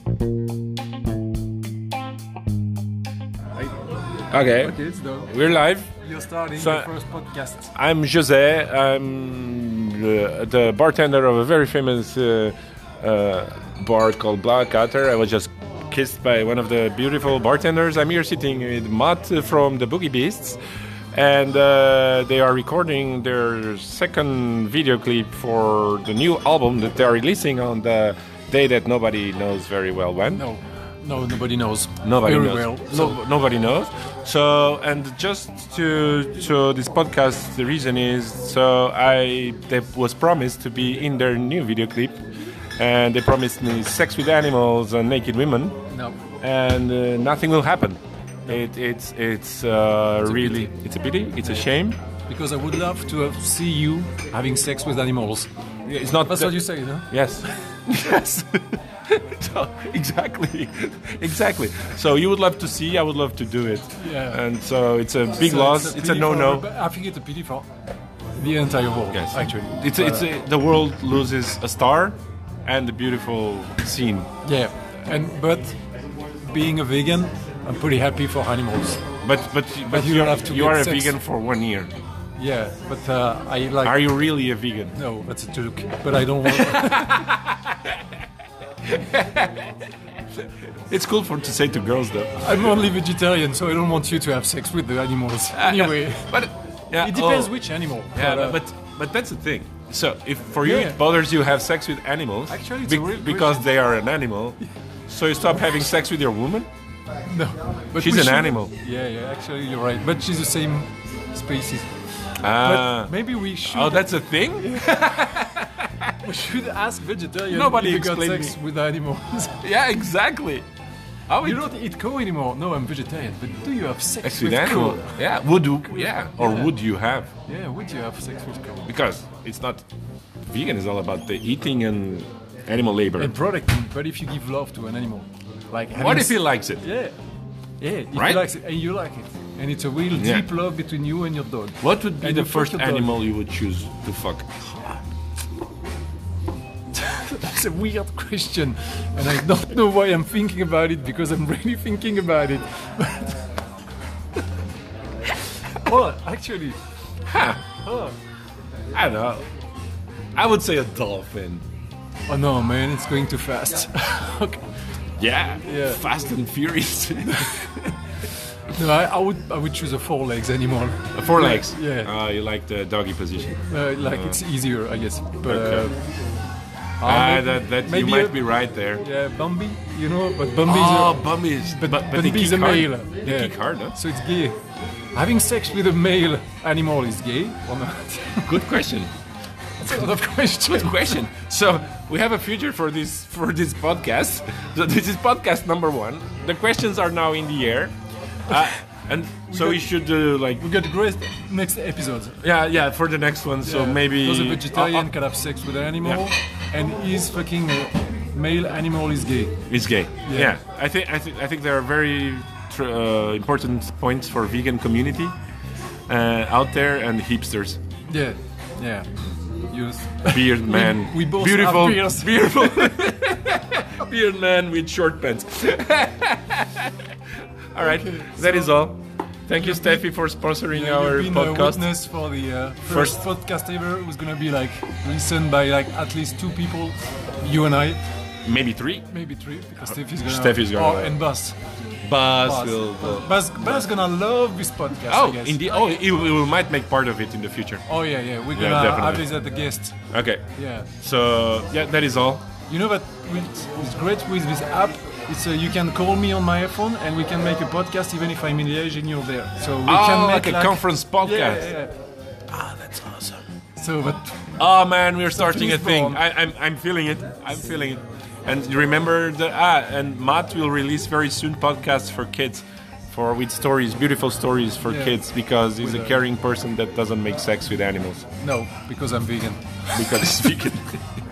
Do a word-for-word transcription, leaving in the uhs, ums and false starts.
Okay, Okay, it's done. we're live. You're starting So- the first podcast. I'm José. I'm the, the bartender of a very famous uh, uh, bar called Black Cutter. I was just kissed by one of the beautiful bartenders. I'm here sitting with Matt from the Boogie Beasts, and uh, they are recording their second video clip for the new album that they are releasing on the day that nobody knows very well when. No, no, nobody knows. Nobody Very knows. well. No, So, nobody knows. So, and just to to this podcast, the reason is so I they was promised to be in their new video clip, and they promised me sex with animals and naked women, no. and uh, nothing will happen. It, it's it's uh, It's a really pity. it's a pity. It's a shame. Because I would love to have, see you having sex with animals. It's not. That's the- what you say, no? Yes. Yes. So, exactly. Exactly. So you would love to see, I would love to do it. Yeah. And so it's a big So loss. It's a, pity no-no. for- I think it's a pity for the entire world, Yes. actually. It's a, it's a, the world loses a star and a beautiful scene. Yeah, and but being a vegan, I'm pretty happy for animals. But but but you you don't have to you get are a sex. vegan for one year. Yeah, but uh, I like. Are you really a vegan? No, that's a joke. But I don't want. It's cool for to say to girls though. I'm only vegetarian, so I don't want you to have sex with the animals. Anyway, But yeah, it depends oh, which animal. Yeah, but, uh, but but that's the thing. So if for you Yeah. it bothers you have sex with animals, Actually, it's a real because question. they are an animal, so you stop having sex with your woman. no, but She's we an should- animal. Yeah, yeah. Actually, you're right. But she's the same species. Ah, But maybe we should. oh, that's a thing. we should ask vegetarian. Nobody if we got explained sex me. with animals. Yeah, exactly. How you it- don't eat cow anymore. No, I'm vegetarian. But do you have sex, sex with with animal? cow? Yeah, would you? Yeah, or Yeah. would you have? Yeah, would you have sex with cow? Because it's not vegan. Is all about the eating and animal labor. And product. But if you give love to an animal, like What having if he likes it? Yeah. Yeah, if Right? he likes it and you like it. And it's a real Yeah. deep love between you and your dog. What would be And the you fuck first your dog. animal you would choose to fuck? That's a weird question. And I don't know why I'm thinking about it because I'm really thinking about it. Well, actually, Huh. oh, I don't know. I would say a dolphin. oh no, man, it's going too fast. Okay. Yeah. Yeah. Fast and furious. No, I, I would I would choose a four legs animal. Four legs. Yeah. Uh, you like the doggy position. Uh, like it's easier, I guess. But Okay. uh, Ah, maybe- that, that you maybe might a- be right there. yeah, Bambi, you know, but Bambi is Oh, a, Bumbies. but, but, but they Bambi is kick a hard. male. They Yeah. kick hard, huh? So it's gay. Having sex with a male animal is gay or not? Good question. That's a lot of questions. Good question. So we have a future for this for this podcast. So this is podcast number one. The questions are now in the air, uh, and so got- we should uh, like We got great next episode. yeah yeah for the next one. So Yeah, maybe because a vegetarian uh, uh, can have sex with an animal, and his fucking uh, male animal is gay. is gay. Yeah. Yeah. I think I think I think there are very tr- uh, important points for vegan community uh, out there and hipsters. Yeah, yeah. Use. Beard man, we both beautiful, have beards. beautiful beard man with short pants. All right, that is all. Thank you, Steffi, for sponsoring Yeah, our you've been a podcast. witness for the uh, First- first, podcast ever. It was gonna be like listened by like at least two people, you and I, Maybe three. maybe three, because Steffi's gonna. Steffi's gonna- Oh, and Buzz. Buzz Buzz. will. will- Buzz, Buzz gonna love this podcast. Oh, I guess. indeed. Oh, he, he might make part of it in the future. Oh yeah, yeah. We're Yeah, gonna definitely. have this as a guest. Okay. Yeah. So yeah, that is all. You know that with- it's great with this app. It's uh, you can call me on my iPhone and we can make a podcast even if I'm in Liège and you're there. So we Oh, can make like a conference podcast. Yeah, yeah, yeah. Ah, that's awesome. So, but Oh man, we're starting a Something is thing. wrong. I, I'm I'm feeling it. I'm feeling it. And you remember the ah, and Matt will release very soon podcasts for kids, for with stories, beautiful stories for Yeah. kids, because he's With a a- caring person that doesn't make sex with animals no, because I'm vegan. because he's vegan.